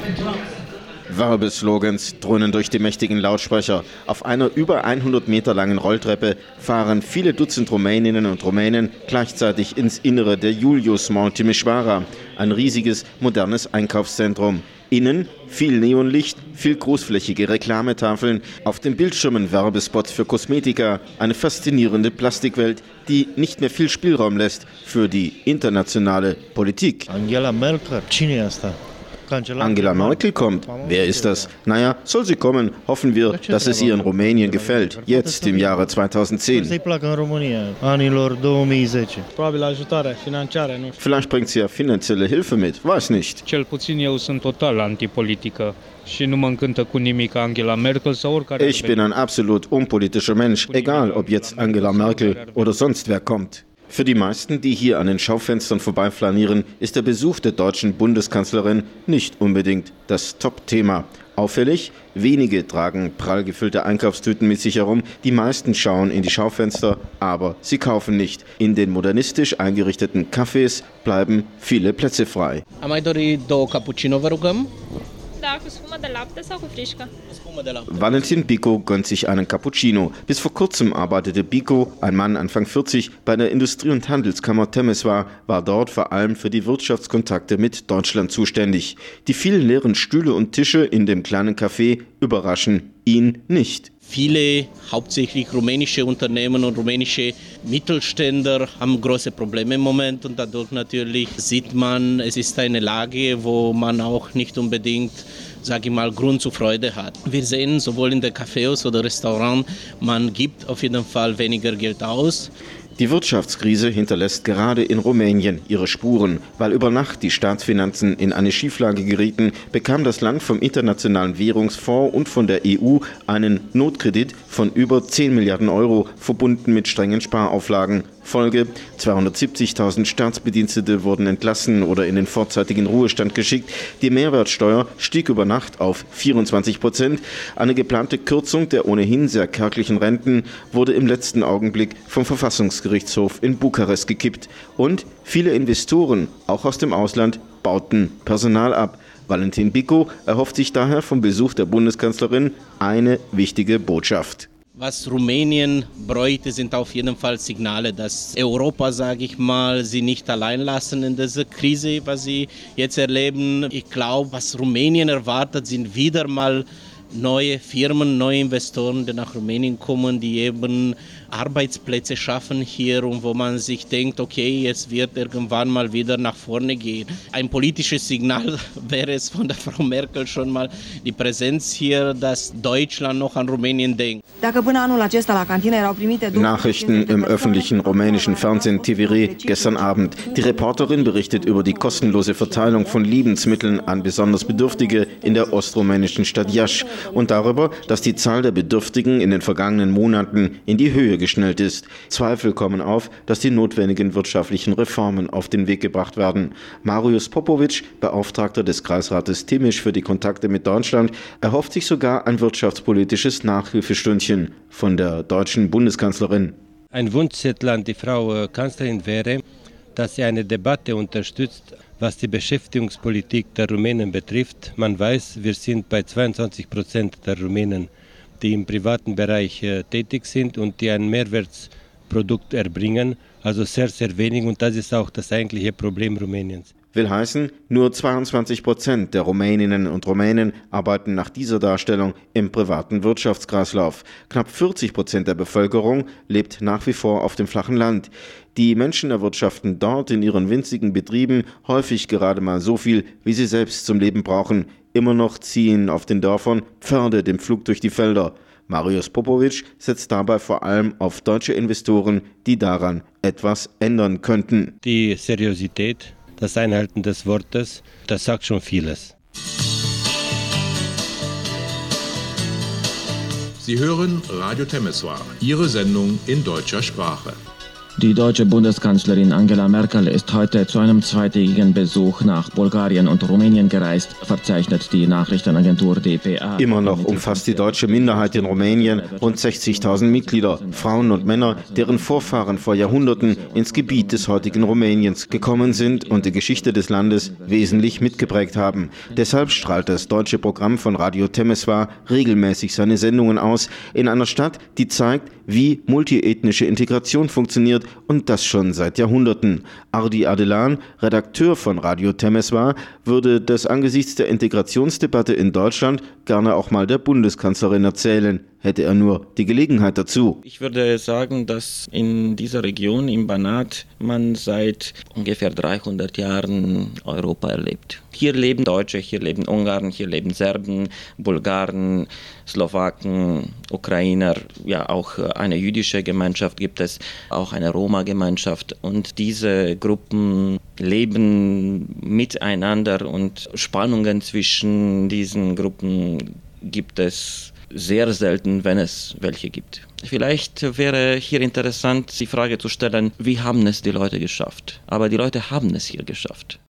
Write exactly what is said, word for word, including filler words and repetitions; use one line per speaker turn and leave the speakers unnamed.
Werbeslogans dröhnen durch die mächtigen Lautsprecher. Auf einer über hundert Meter langen Rolltreppe fahren viele Dutzend Rumäninnen und Rumänen gleichzeitig ins Innere der Julius Mall Timișoara, ein riesiges, modernes Einkaufszentrum. Innen viel Neonlicht, viel großflächige Reklametafeln, auf den Bildschirmen Werbespots für Kosmetika, eine faszinierende Plastikwelt, die nicht mehr viel Spielraum lässt für die internationale Politik.
Angela Merkel, cine asta?
Angela Merkel kommt. Wer ist das? Naja, soll sie kommen. Hoffen wir, dass es ihr in Rumänien gefällt. Jetzt im Jahre zweitausendzehn. Vielleicht bringt sie ja finanzielle Hilfe mit. Weiß nicht. Ich bin ein absolut unpolitischer Mensch, egal ob jetzt Angela Merkel oder sonst wer kommt. Für die meisten, die hier an den Schaufenstern vorbeiflanieren, ist der Besuch der deutschen Bundeskanzlerin nicht unbedingt das Top-Thema. Auffällig, wenige tragen prall gefüllte Einkaufstüten mit sich herum, die meisten schauen in die Schaufenster, aber sie kaufen nicht. In den modernistisch eingerichteten Cafés bleiben viele Plätze frei. Valentin Bico gönnt sich einen Cappuccino. Bis vor kurzem arbeitete Bico, ein Mann Anfang vierzig, bei der Industrie- und Handelskammer Temeswar, war dort vor allem für die Wirtschaftskontakte mit Deutschland zuständig. Die vielen leeren Stühle und Tische in dem kleinen Café überraschen ihn nicht.
Viele, hauptsächlich rumänische Unternehmen und rumänische Mittelständler haben große Probleme im Moment und dadurch natürlich sieht man, es ist eine Lage, wo man auch nicht unbedingt, sage ich mal, Grund zur Freude hat. Wir sehen sowohl in den Cafés oder Restaurants, man gibt auf jeden Fall weniger Geld aus.
Die Wirtschaftskrise hinterlässt gerade in Rumänien ihre Spuren. Weil über Nacht die Staatsfinanzen in eine Schieflage gerieten, bekam das Land vom Internationalen Währungsfonds und von der E U einen Notkredit von über zehn Milliarden Euro, verbunden mit strengen Sparauflagen. Folge: zweihundertsiebzigtausend Staatsbedienstete wurden entlassen oder in den vorzeitigen Ruhestand geschickt. Die Mehrwertsteuer stieg über Nacht auf vierundzwanzig Prozent. Eine geplante Kürzung der ohnehin sehr kärglichen Renten wurde im letzten Augenblick vom Verfassungsgerichtshof in Bukarest gekippt. Und viele Investoren, auch aus dem Ausland, bauten Personal ab. Valentin Bico erhofft sich daher vom Besuch der Bundeskanzlerin eine wichtige Botschaft.
Was Rumänien bräuchte, sind auf jeden Fall Signale, dass Europa, sage ich mal, sie nicht allein lassen in dieser Krise, was sie jetzt erleben. Ich glaube, was Rumänien erwartet, sind wieder mal neue Firmen, neue Investoren, die nach Rumänien kommen, die eben Arbeitsplätze schaffen hier und wo man sich denkt, okay, jetzt wird irgendwann mal wieder nach vorne gehen. Ein politisches Signal wäre es von der Frau Merkel schon mal die Präsenz hier, dass Deutschland noch an Rumänien denkt.
Nachrichten im öffentlichen rumänischen Fernsehen T V R E gestern Abend. Die Reporterin berichtet über die kostenlose Verteilung von Lebensmitteln an besonders Bedürftige in der ostrumänischen Stadt Iași und darüber, dass die Zahl der Bedürftigen in den vergangenen Monaten in die Höhe geschnellt ist. Zweifel kommen auf, dass die notwendigen wirtschaftlichen Reformen auf den Weg gebracht werden. Marius Popovic, Beauftragter des Kreisrates Timiș für die Kontakte mit Deutschland, erhofft sich sogar ein wirtschaftspolitisches Nachhilfestündchen von der deutschen Bundeskanzlerin.
Ein Wunschzettel an die Frau Kanzlerin wäre, dass sie eine Debatte unterstützt, was die Beschäftigungspolitik der Rumänen betrifft. Man weiß, wir sind bei zweiundzwanzig Prozent der Rumänen, die im privaten Bereich äh, tätig sind und die ein Mehrwertprodukt erbringen, also sehr, sehr wenig, und das ist auch das eigentliche Problem Rumäniens.
Will heißen, nur zweiundzwanzig Prozent der Rumäninnen und Rumänen arbeiten nach dieser Darstellung im privaten Wirtschaftskreislauf. Knapp vierzig Prozent der Bevölkerung lebt nach wie vor auf dem flachen Land. Die Menschen erwirtschaften dort in ihren winzigen Betrieben häufig gerade mal so viel, wie sie selbst zum Leben brauchen. Immer noch ziehen auf den Dörfern Pferde dem Pflug durch die Felder. Marius Popovic setzt dabei vor allem auf deutsche Investoren, die daran etwas ändern könnten.
Die Seriosität, das Einhalten des Wortes, das sagt schon vieles.
Sie hören Radio Temeswar, Ihre Sendung in deutscher Sprache. Die deutsche Bundeskanzlerin Angela Merkel ist heute zu einem zweitägigen Besuch nach Bulgarien und Rumänien gereist, verzeichnet die Nachrichtenagentur D P A.
Immer noch umfasst die deutsche Minderheit in Rumänien rund sechzigtausend Mitglieder, Frauen und Männer, deren Vorfahren vor Jahrhunderten ins Gebiet des heutigen Rumäniens gekommen sind und die Geschichte des Landes wesentlich mitgeprägt haben. Deshalb strahlt das deutsche Programm von Radio Temeswar regelmäßig seine Sendungen aus in einer Stadt, die zeigt, wie multiethnische Integration funktioniert, und das schon seit Jahrhunderten. Ardi Adelan, Redakteur von Radio Temeswar, würde das angesichts der Integrationsdebatte in Deutschland gerne auch mal der Bundeskanzlerin erzählen, hätte er nur die Gelegenheit dazu.
Ich würde sagen, dass in dieser Region, im Banat, man seit ungefähr dreihundert Jahren Europa erlebt. Hier leben Deutsche, hier leben Ungarn, hier leben Serben, Bulgaren, Slowaken, Ukrainer, ja auch eine jüdische Gemeinschaft gibt es, auch eine Roma-Gemeinschaft, und diese Gruppen leben miteinander und Spannungen zwischen diesen Gruppen gibt es sehr selten, wenn es welche gibt. Vielleicht wäre hier interessant, die Frage zu stellen, wie haben es die Leute geschafft? Aber die Leute haben es hier geschafft.